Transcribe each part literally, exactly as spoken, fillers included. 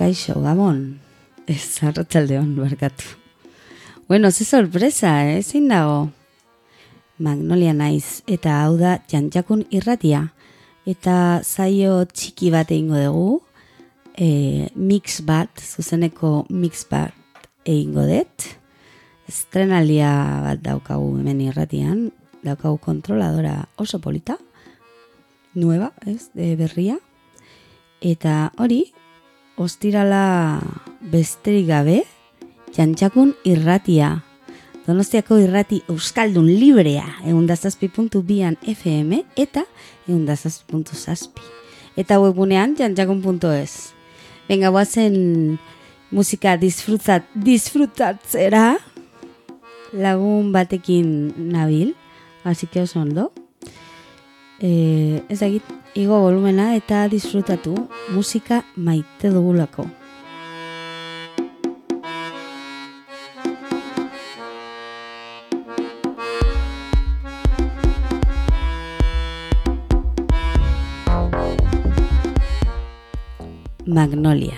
Kaixo, Gabon. Ez, arratsaldeon, barkatu. Bueno, ze sorpresa, eh? Zein dago? Magnolia naiz, eta hau da Jantjakun irratia. Eta zaio txiki bat egingo dugu, e, mix bat, zuzeneko mix bat egingo dut. Estrenalia bat daukagu hemen irratian, daukagu kontroladora oso polita, nueva, ez, de berria. Eta hori, ostirala besterik gabe, Jantjakun irratia. Donostiako irrati euskaldun librea, eundazazpi puntu bian F M eta eundazazpi puntu zazpi. Eta webgunean jantjakun puntu es. Venga, guazen musika disfrutat, disfrutatzera lagun batekin nabil, así que oso ondo. Eh, ez dakit, igo volumena eta disfrutatu musika maite dugulako. Magnolia.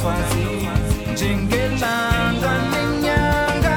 swazi njengelanga nenyanga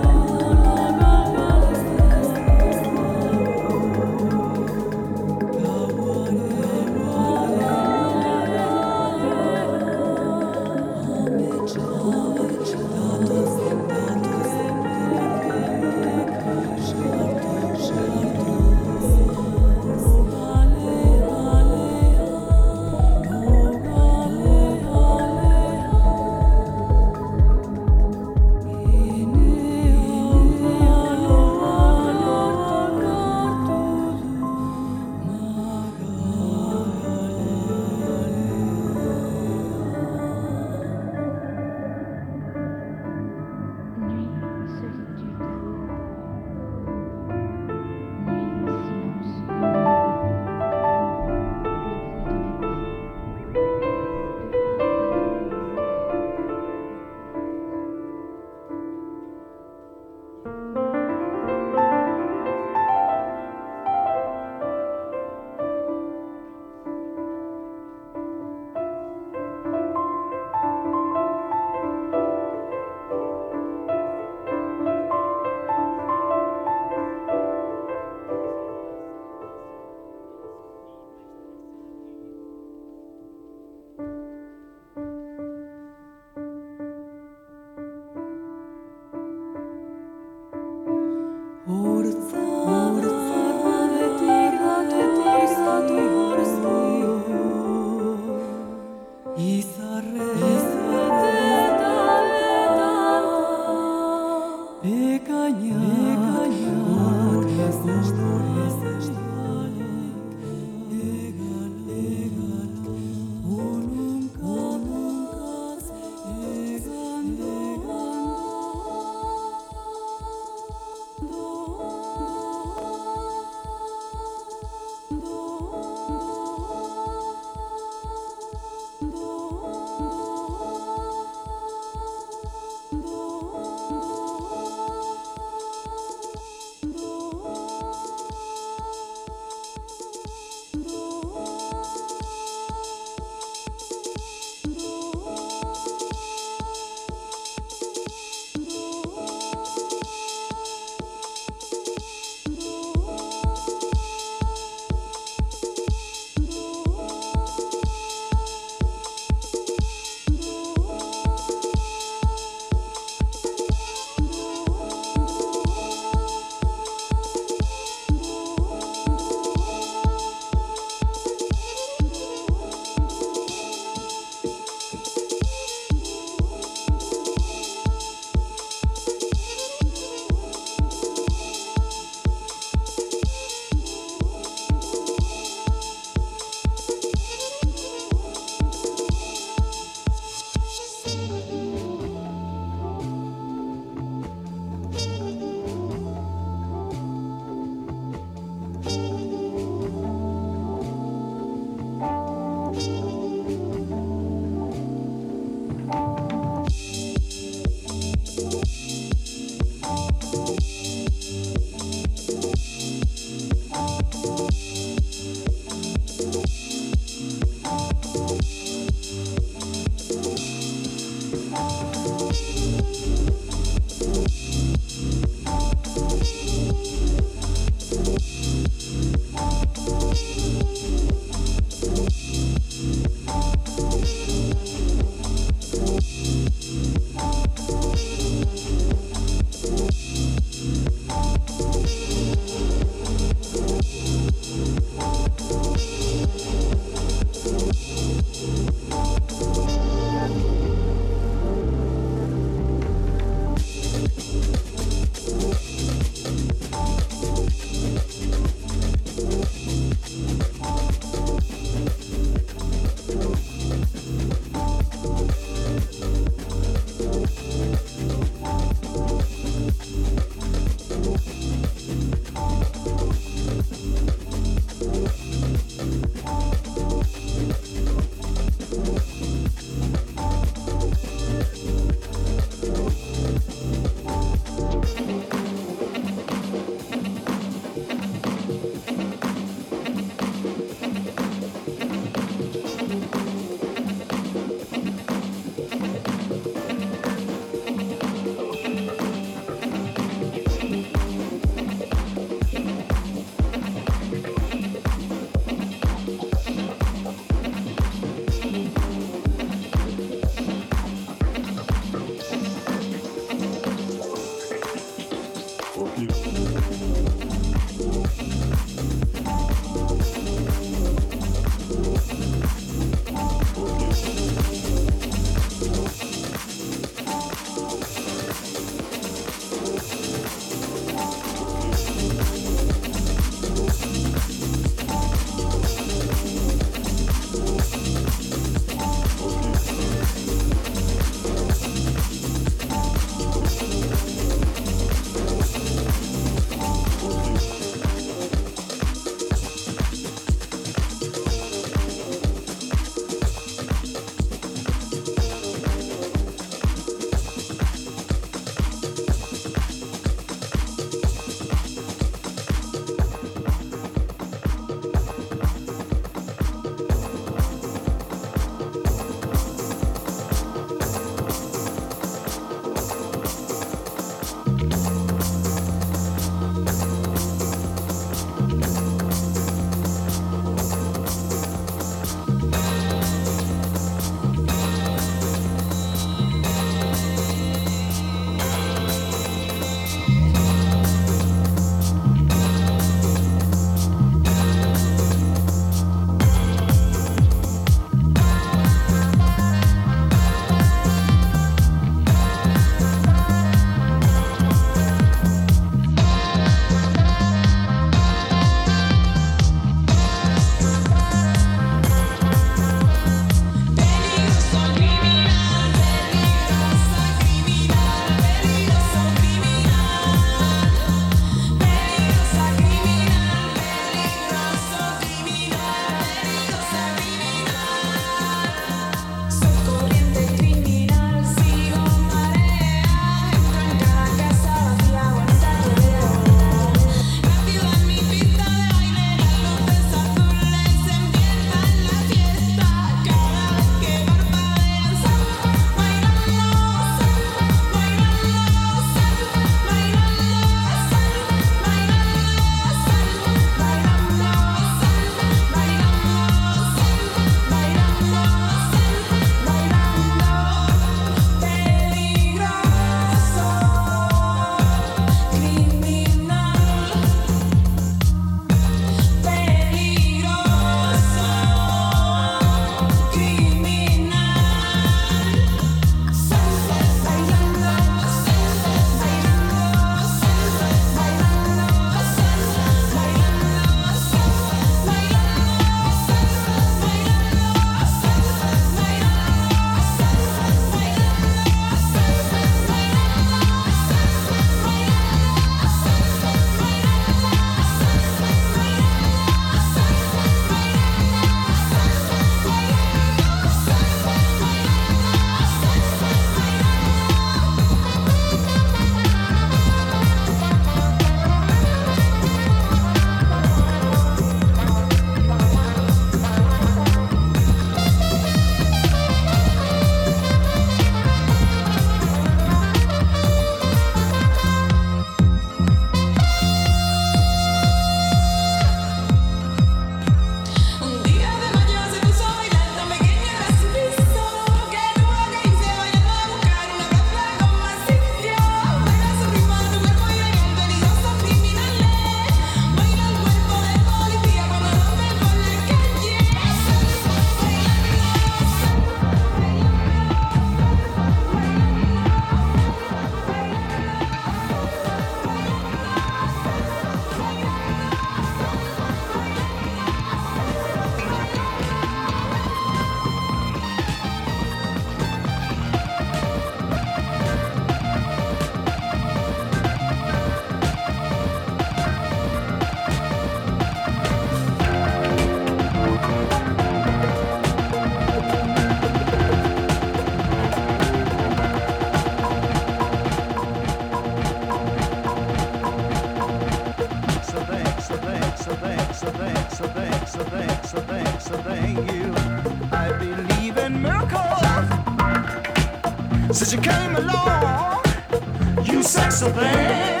came along, you sexy thing.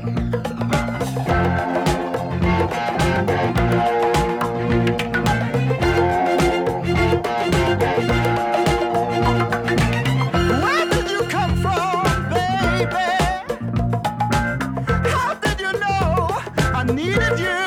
Where did you come from, baby? How did you know I needed you?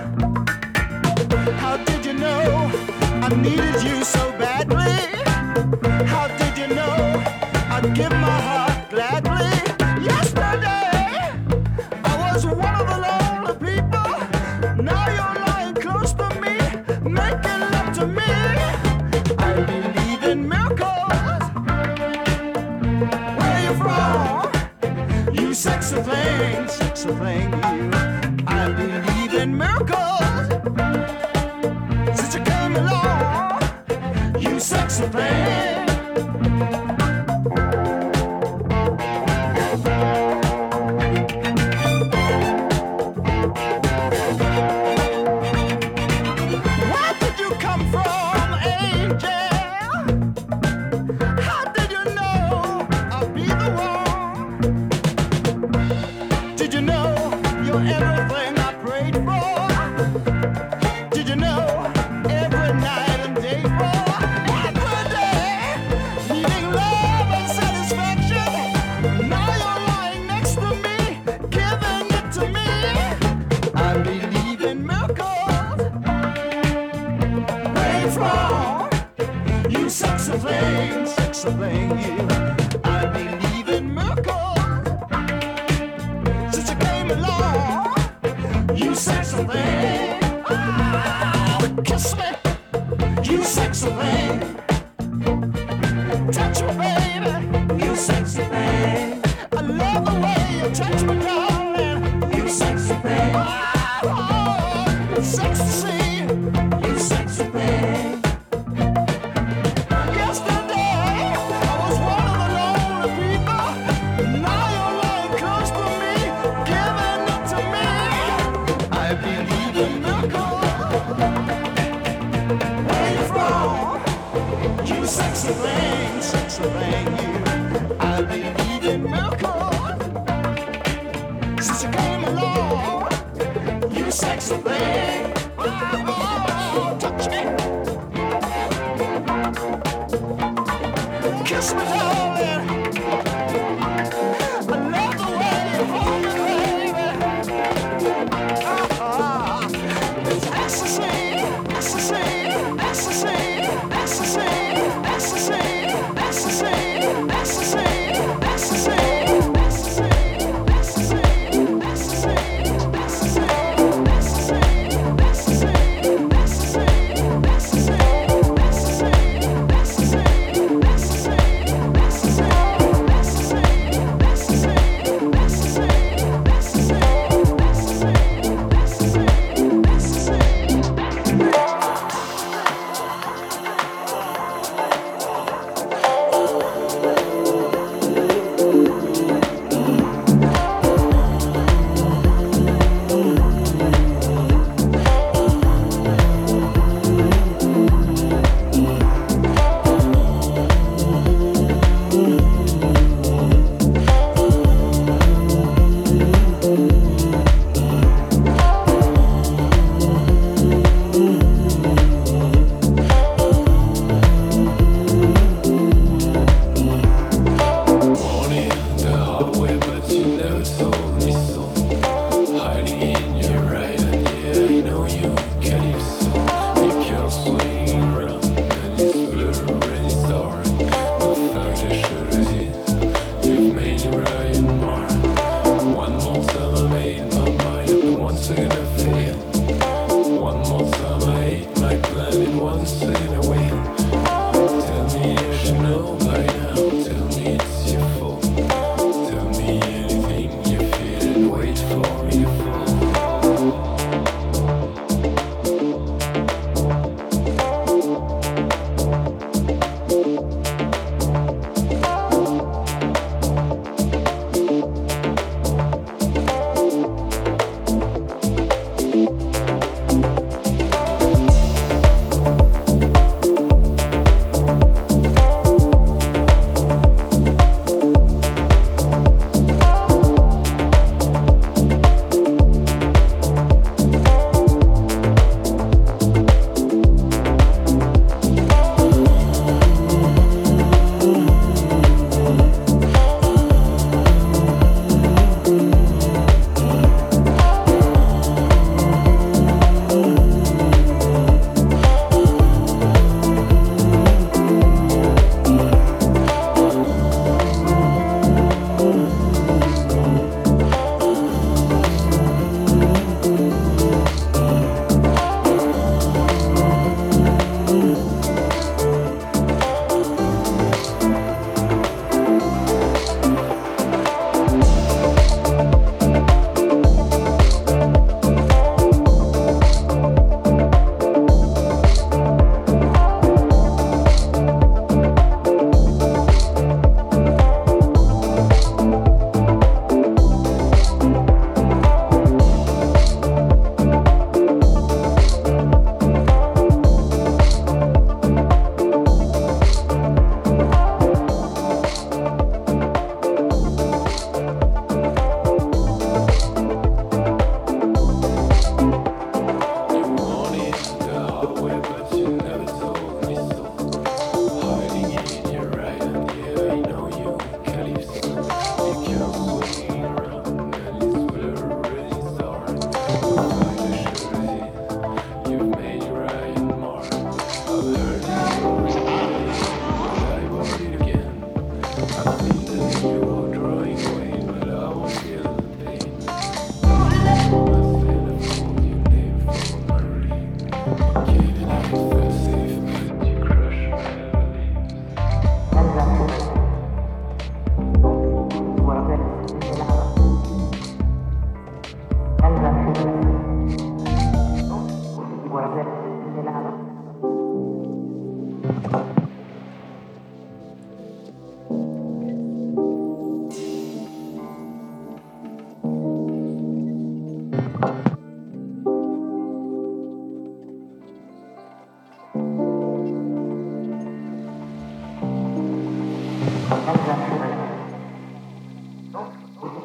How did you know I needed you so badly? How did you know I'd give my heart gladly? Yesterday I was one of the lonely people. Now you're lying close to me, making love to me. I believe in miracles. Where you from? You sexy thing, sexy thing, you. I believe in miracles. Since you came along, you sexy thing. Where did you come from, angel? How did you know I'd be the one? Did you know you're everything I prayed for?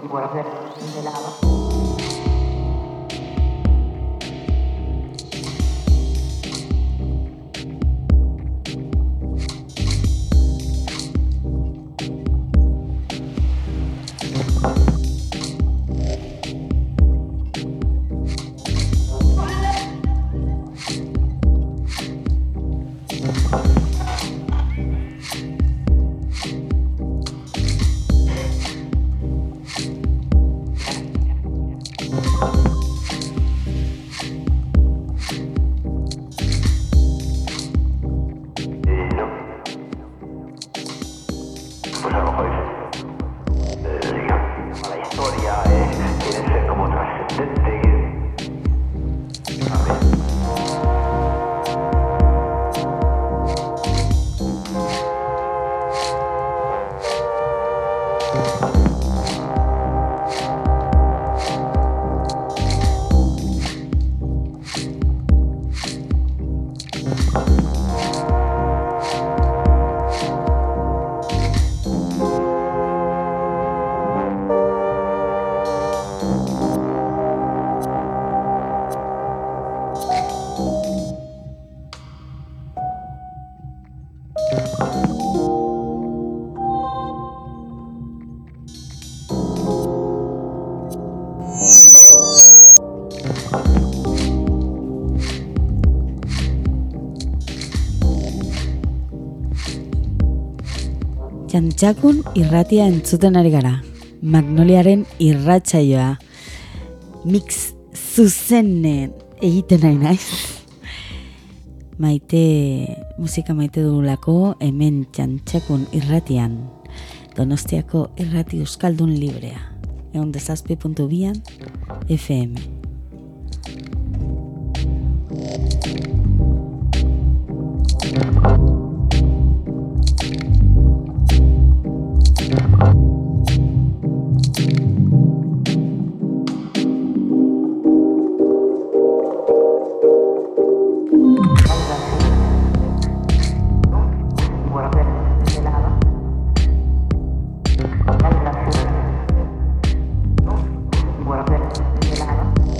guardar de lado. Txantxakun irratia entzuten ari gara. Magnoliaren irratsaioa. Mix zuzenen egiten nahi naiz. Maite, musika maite dugulako hemen Txantxakun irratian. Donostiako irrati euskaldun librea. Egun dezazpi puntu bian F M. Guardar de lado.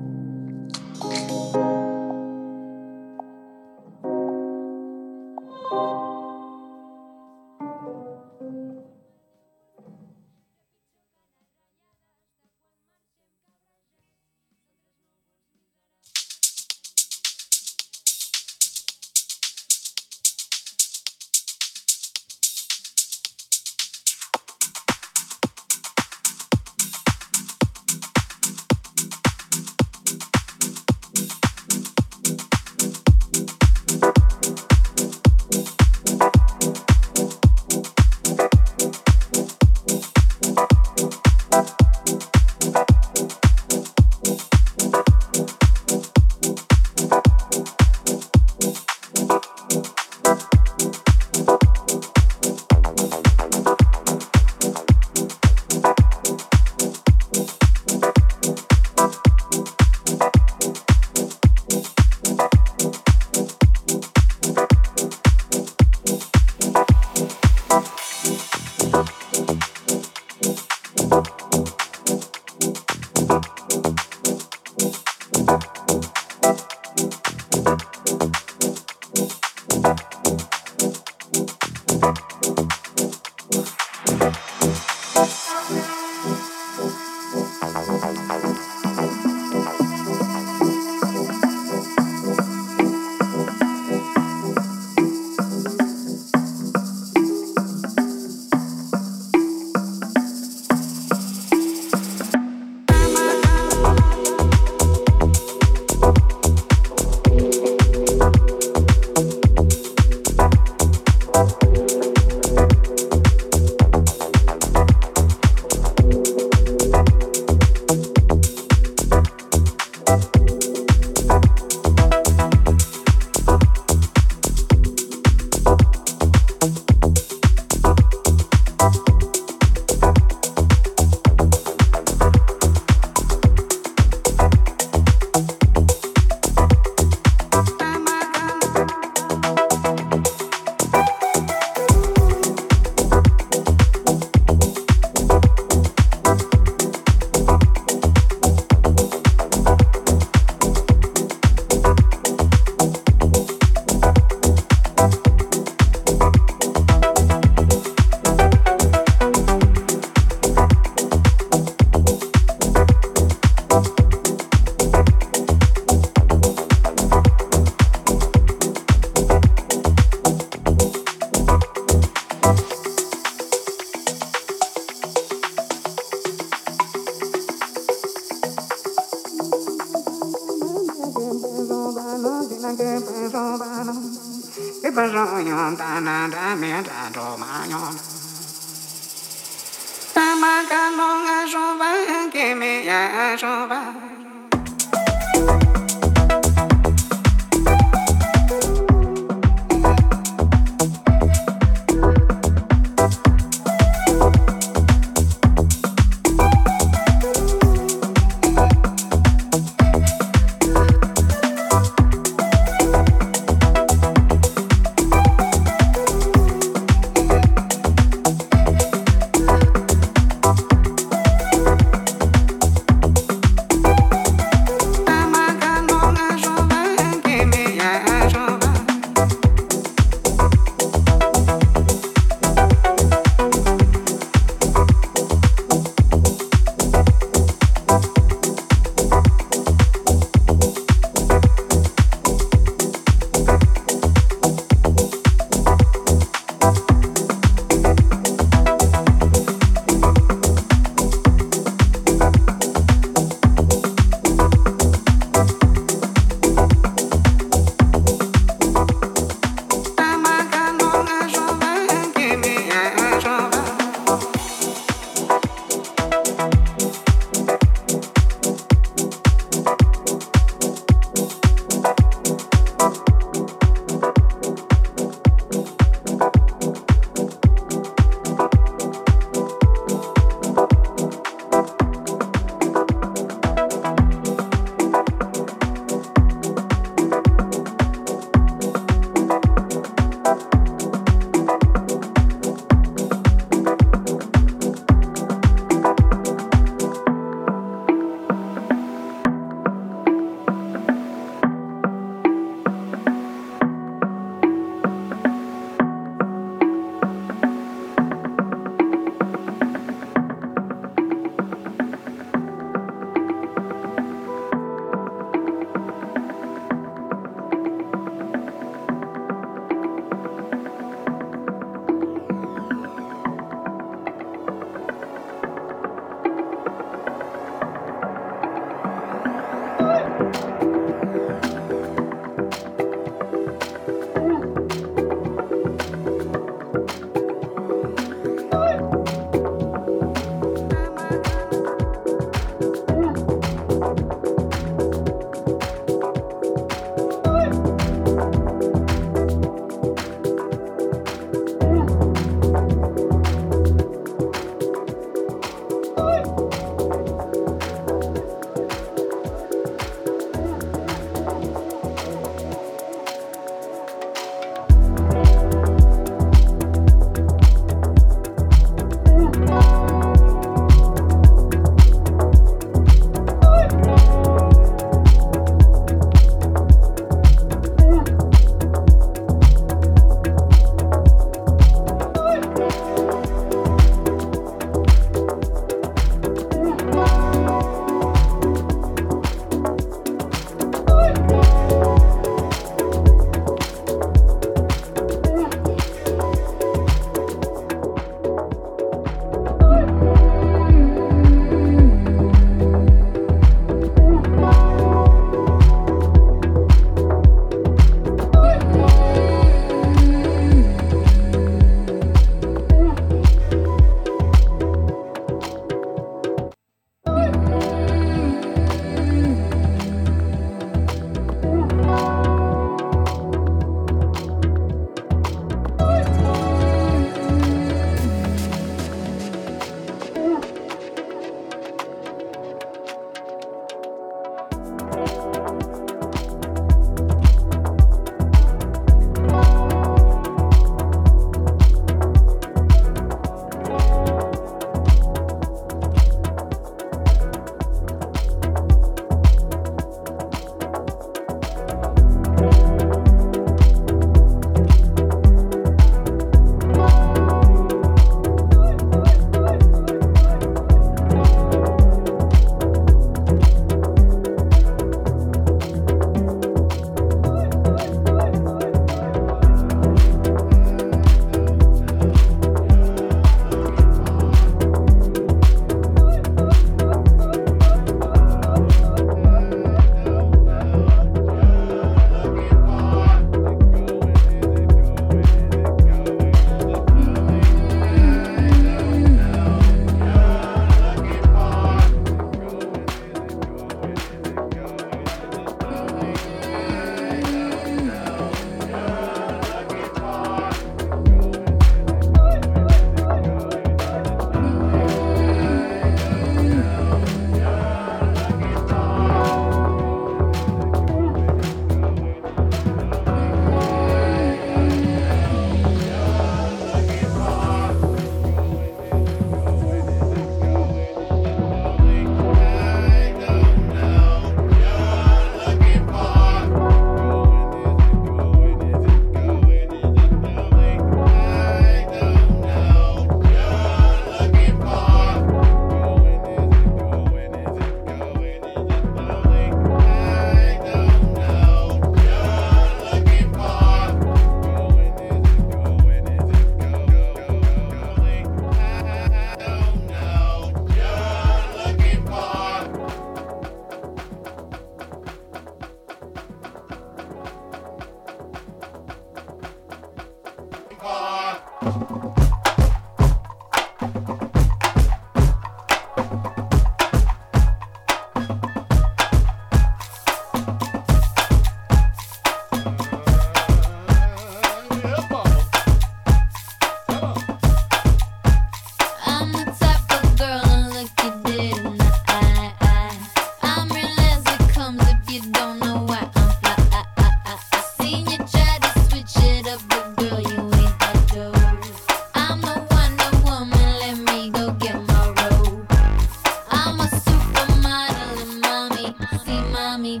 me.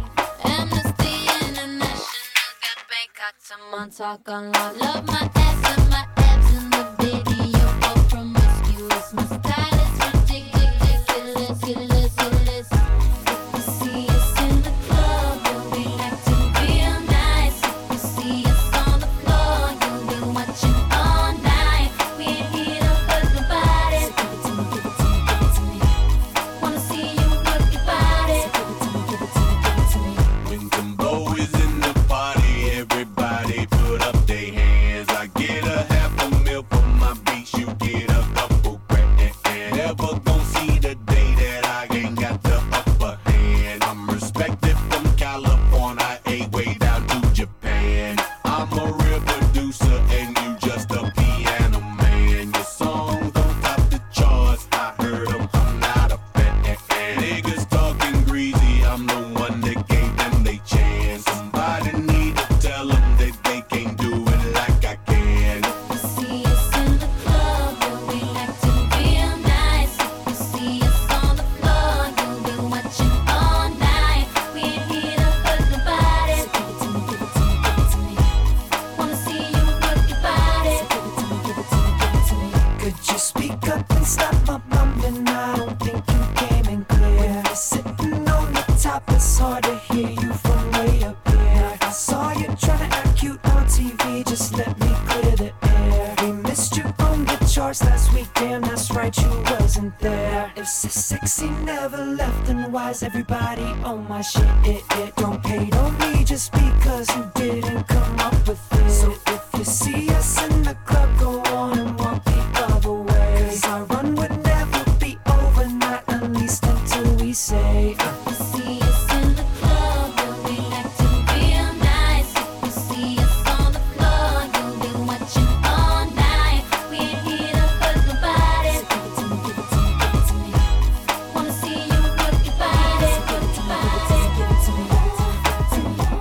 Amnesty International got Bangkok to Montauk on lock. Love my ass and my abs in the video for promiscuous. My style is ridiculous, ridiculous, ridiculous. If you see us in the club, you'll be acting real nice. If you see us on the floor, you'll be watching all night. We ain't here to hurt nobody. So give it to me, give it to me, give it to me. Wanna see you work your body. So give it to me, give it to me, give it to me. When Timbo is in the party, everybody put up their hands. I get a half a mil for my beats, you get a couple grand. Never gon' see the day that I ain't got the upper hand. I'm respected from California, A way down to Japan. I'm a real producer and you just a piano man. Your songs don't top the charts, I heard them, I'm not a fan. Niggas talking greasy, I'm the one that gave them they chance. Somebody need to tell them that they can't do it like I can. If you see us in the club, you'll be acting real nice. If you see us on the floor, you'll be watching all night. We ain't here to hurt nobody. So give it to me, give it to me, give it to me. Wanna see you work your body. So give it to me, give it to me, give it to me. Could you speak up and stop my mumbling? I don't think you came in clear. When you're sitting on the top, it's hard to hear you from way up here. I saw you trying to act cute on T V, just let me clear the air. We missed you on the charts last week, damn, that's right, you wasn't there. If so sexy never left, then why's everybody on my shit? It, it don't pay on me just because you didn't come up with it. So if you see us in the club, go on and walk the other way. Cause our run would never be over, not at least until we say uh. If you see us in the club, you'll be acting real nice. If you see us on the floor, you'll be watching all night. We ain't here to hurt nobody. So give it to me, give it to me, give it to me. Wanna see you work your body. So give it to me, give it to me, give it to me, give it to me, give it to me.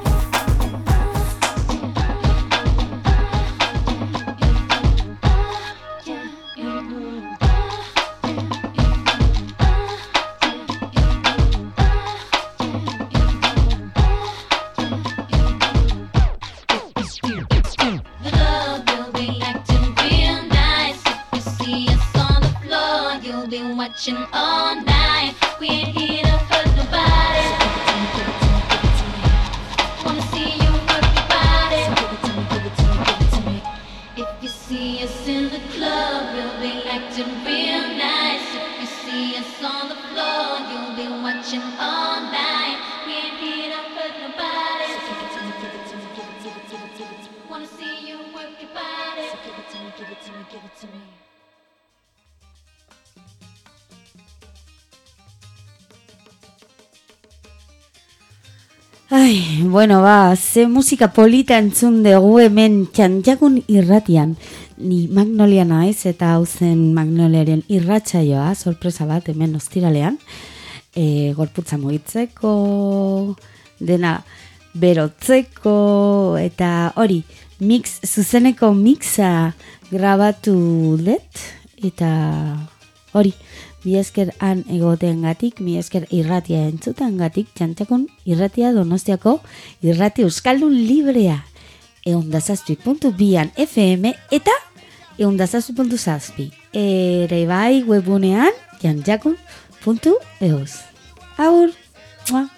The club, you'll be acting real nice. If you see us on the floor, you'll be watching all night. We ain't here to hurt nobody. Wanna see you work your body. Give it to me, give it to me, give it to me. If you see us in the club, you'll be acting real nice. If you see us on the floor, you'll be watching all night. We ain't here to hurt nobody. Give it to me, give it to me, give it to me, give it to me, give it to me. Wanna see you work your body. Give it to me, give it to me, give it to me. Ai, bueno, ba, ze musika polita entzun dugu hemen txantxakun irratian. Ni Magnolia naiz eta hau zen Magnoliaren irratsaioa, sorpresa bat hemen ostiralean. E, gorputza mugitzeko, dena berotzeko, eta hori, mix, zuzeneko mixa grabatu dut, eta hori, mi esker han egoteangatik, mi esker irratia entzuteangatik, txantxakun irratia Donostiako irrati euskaldun librea. Eundazazpi puntu bian F M eta eundazazpi puntu zazpi. Ere bai webunean txantxakun puntu eus. Aur! Mua.